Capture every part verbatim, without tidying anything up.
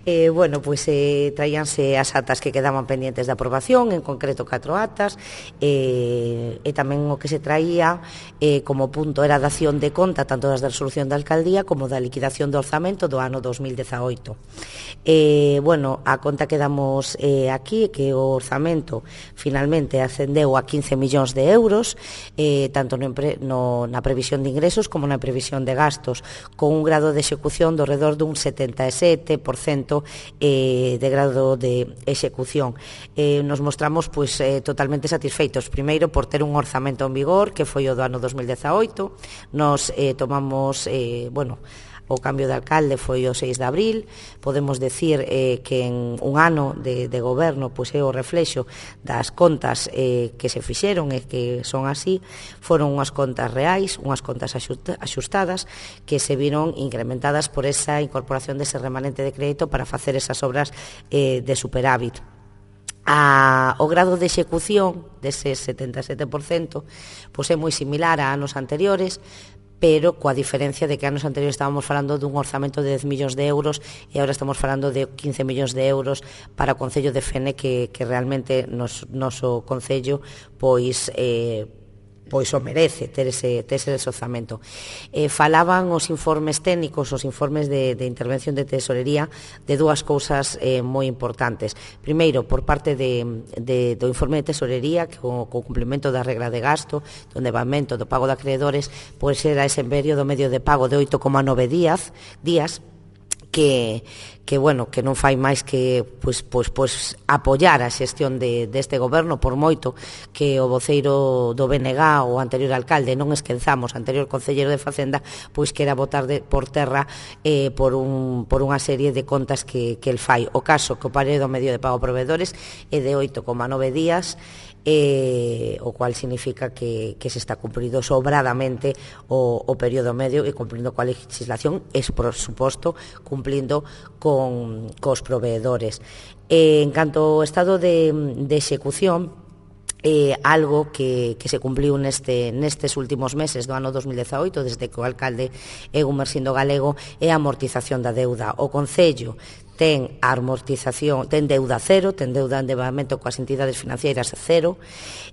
Eh, bueno, pois eh, traíanse as atas que quedaban pendientes de aprobación, en concreto catro atas, eh, e tamén o que se traía eh, como punto era a dación de conta tanto das da resolución da alcaldía como da liquidación do orzamento do ano dos mil dezaoito. Eh, bueno, a conta que damos eh, aquí que o orzamento finalmente ascendeu a quince millóns de euros, eh, tanto no, no, na previsión de ingresos como na previsión de gastos, con un grado de execución do redor dun setenta e sete por cento eh, de grado de execución. Eh, nos mostramos pois, eh, totalmente satisfeitos, primeiro por ter un orzamento en vigor que foi o do ano dos mil dezaoito. Nos eh, tomamos, eh, bueno, o cambio de alcalde foi o seis de abril, podemos decir eh, que en un ano de, de goberno pois é o reflexo das contas eh, que se fixeron e que son así, foron unhas contas reais, unhas contas axustadas que se viron incrementadas por esa incorporación dese remanente de crédito para facer esas obras eh, de superávit. A, o grado de execución dese setenta e sete por cento pois é moi similar a anos anteriores, pero coa diferencia de que anos anteriores estábamos falando dun orzamento de dez millóns de euros e agora estamos falando de quince millóns de euros para o Concello de Fene, que, que realmente nos, noso Concello pois eh, pois o merece ter ese, ter ese orzamento. Eh, falaban os informes técnicos, os informes de, de intervención de tesorería de dúas cousas eh, moi importantes. Primeiro, por parte de, de, do informe de tesorería, que o, o cumplimento da regra de gasto, do endebamento, do pago de acreedores, pois era ese enverio do medio de pago de oito coma nove días, días que, que bueno, que non fai máis que pois, pois, pois apoiar a xestión de, deste goberno, por moito que o voceiro do B N G, o anterior alcalde, non esquenzamos, anterior concelleiro de Facenda, pois que era botar de, por terra eh, por, un, por unha serie de contas que, que el fai. O caso que o pareo do medio de pago a proveedores é de oito coma nove días, Eh, o cual significa que, que se está cumprindo sobradamente o, o período medio e cumplindo coa legislación e, por suposto, cumplindo con cos proveedores. Eh, en canto ao estado de, de execución, Eh, algo que, que se cumpliu neste, nestes últimos meses do ano dos mil dezaoito, desde que o alcalde é Gumersindo Galego, é a amortización da deuda. O Concello ten a amortización, ten deuda cero, ten deuda de endebamento coas entidades financeiras cero,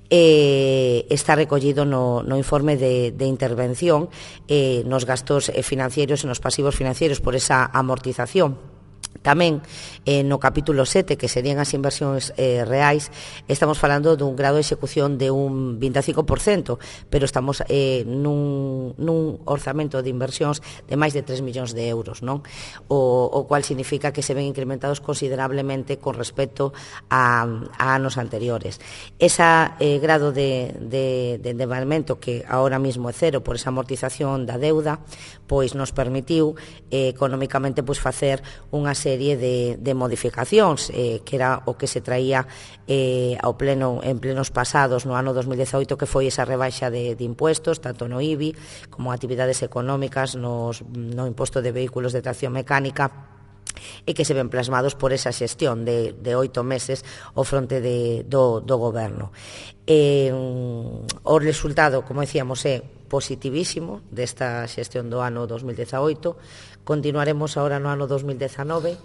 eh, está recollido no, no informe de, de intervención eh, nos gastos financeiros e nos pasivos financeiros por esa amortización. Tamén eh, no capítulo sete, que serían as inversións eh, reais, estamos falando dun grado de execución de un vinte e cinco por cento, pero estamos eh, nun, nun orzamento de inversións de máis de tres millóns de euros, non? O, o cual significa que se ven incrementados considerablemente con respecto a, a anos anteriores. Ese eh, grado de, de, de endebamento, que ahora mismo é cero por esa amortización da deuda, pois nos permitiu eh, económicamente pois facer unha serie de, de modificacións, eh, que era o que se traía eh, ao pleno, en plenos pasados no ano dos mil dezaoito, que foi esa rebaixa de, de impuestos, tanto no I B I como actividades económicas, nos, no imposto de vehículos de tracción mecánica, e que se ven plasmados por esa xestión de, de oito meses ao fronte de, do, do goberno. Eh, o resultado, como decíamos, é positivísimo desta xestión do ano dos mil dezaoito. Continuaremos agora no ano dos mil dezanove.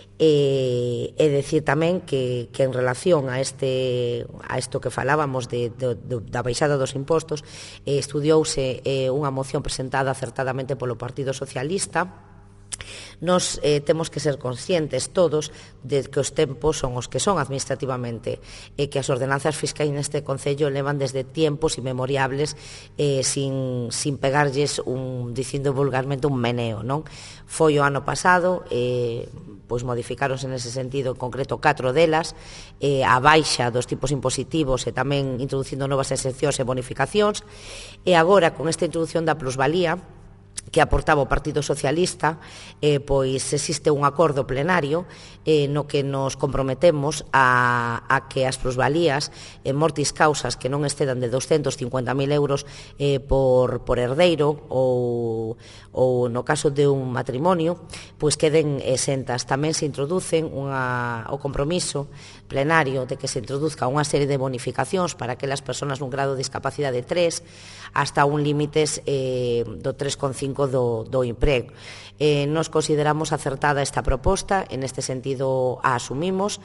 E, e decir tamén que, que en relación a este a isto que falábamos de, de, de, da baixada dos impostos, eh, estudiouse eh, unha moción presentada acertadamente polo Partido Socialista. Nos eh, temos que ser conscientes todos de que os tempos son os que son administrativamente, e que as ordenanzas fiscais neste Concello levan desde tiempos inmemoriables eh, sin, sin pegarlles un, dicindo vulgarmente, un meneo, non? Foi o ano pasado, eh, pois modificáronse nese sentido, en concreto catro delas, eh, a baixa dos tipos impositivos e tamén introducindo novas excepcións e bonificacións, e agora con esta introducción da plusvalía que aportaba o Partido Socialista, eh, pois existe un acordo plenario eh, no que nos comprometemos a, a que as plusvalías en mortis causas que non excedan de doscientos cincuenta mil euros eh, por, por herdeiro ou, ou no caso de un matrimonio, pois queden exentas. Tamén se introducen unha, o compromiso plenario de que se introduzca unha serie de bonificacións para aquelas persoas nun grado de discapacidade tres hasta un límites eh, do tres coma cinco do, do emprego. Eh, nos consideramos acertada esta proposta, en este sentido a asumimos,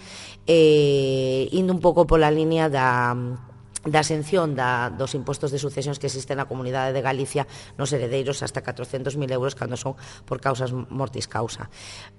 eh, indo un pouco pola línea da da exención da, dos impostos de sucesións que existen na Comunidade de Galicia nos heredeiros hasta catrocentos mil euros cando son por causas mortis causa.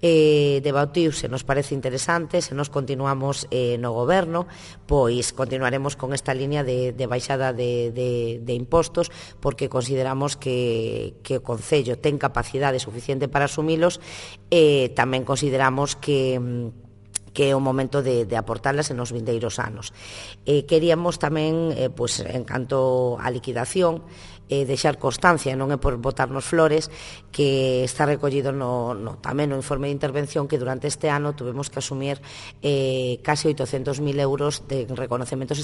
Eh, debatiuse, nos parece interesante, se nos continuamos eh, no goberno, pois continuaremos con esta línea de, de baixada de, de, de impostos, porque consideramos que, que o Concello ten capacidade suficiente para asumilos, e eh, tamén consideramos que que é o momento de, de aportarlas en os vindeiros anos. Eh, queríamos tamén, eh, pues, en canto á liquidación, eh, deixar constancia, non é por botarnos flores, que está recollido no, no, tamén no informe de intervención que durante este ano tuvemos que asumir eh, case oitocentos mil euros de reconocimientos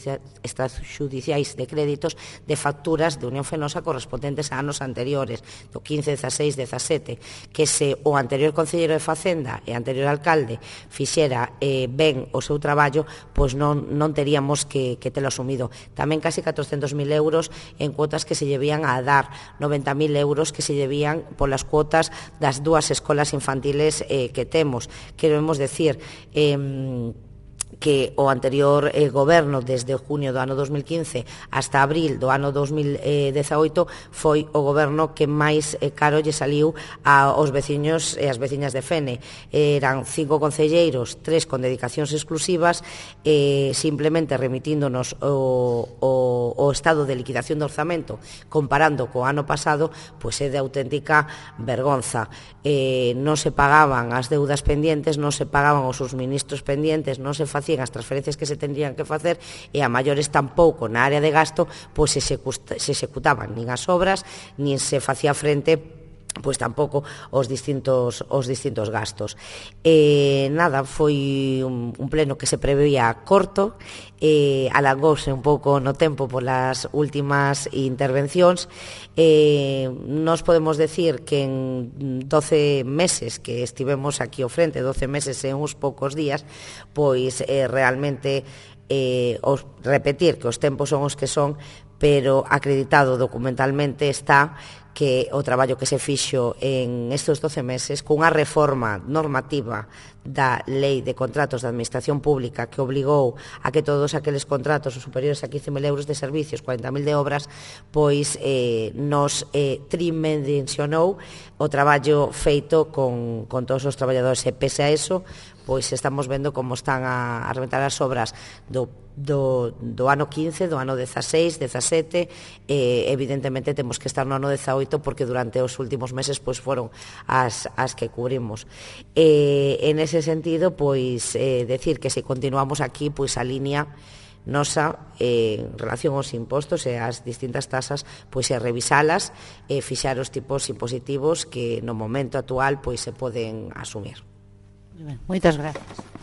extrajudiciais de créditos de facturas de Unión Fenosa correspondentes a anos anteriores, do quince, dezaseis, dezasete, que se o anterior concelleiro de Facenda e anterior alcalde fixera eh, ben o seu traballo, pois non, non teríamos que, que telo asumido. Tamén case catrocentos mil euros en cuotas que se debían a dar, noventa mil euros que se debían polas cuotas das dúas escolas infantiles eh, que temos. Queremos decir, eh, que o anterior eh, goberno desde junio do ano dos mil quince hasta abril do ano dos mil dezaoito foi o goberno que máis eh, caro lle saliu aos veciños e as veciñas de Fene. Eran cinco concelleiros, tres con dedicacións exclusivas, eh, simplemente remitíndonos o, o, o estado de liquidación do orzamento comparando co ano pasado, pois é de auténtica vergonza. Eh, non se pagaban as deudas pendientes, non se pagaban os subministros pendientes, non se facían as transferencias que se tendrían que facer, e a maiores tampouco na área de gasto pois se, se executaban nin as obras, nin se facía frente pois tampouco os distintos os distintos gastos. Eh, nada, foi un, un pleno que se preveía corto, eh, alargouse un pouco no tempo polas últimas intervencións. Eh, nos podemos decir que en doce meses que estivemos aquí ao frente, doce meses e uns poucos días, pois eh, realmente eh, os, repetir que os tempos son os que son, pero acreditado documentalmente está que o traballo que se fixo en estes doce meses cunha reforma normativa da Lei de Contratos da Administración Pública que obligou a que todos aqueles contratos superiores a quince mil euros de servicios, cuarenta mil de obras, pois eh, nos eh, tridimensionou o traballo feito con, con todos os traballadores, e pese a eso, pois estamos vendo como están a, a reventar as obras do Do, do ano quince, do ano dezaseis, dezasete, eh, evidentemente temos que estar no ano dezaoito porque durante os últimos meses pois foron as, as que cubrimos. Eh, en ese sentido, pois eh, decir que se continuamos aquí, pois a línea nosa eh, en relación aos impostos e as distintas tasas, pois é revisalas e fixar os tipos impositivos que no momento actual pois se poden asumir. Moitas gracias.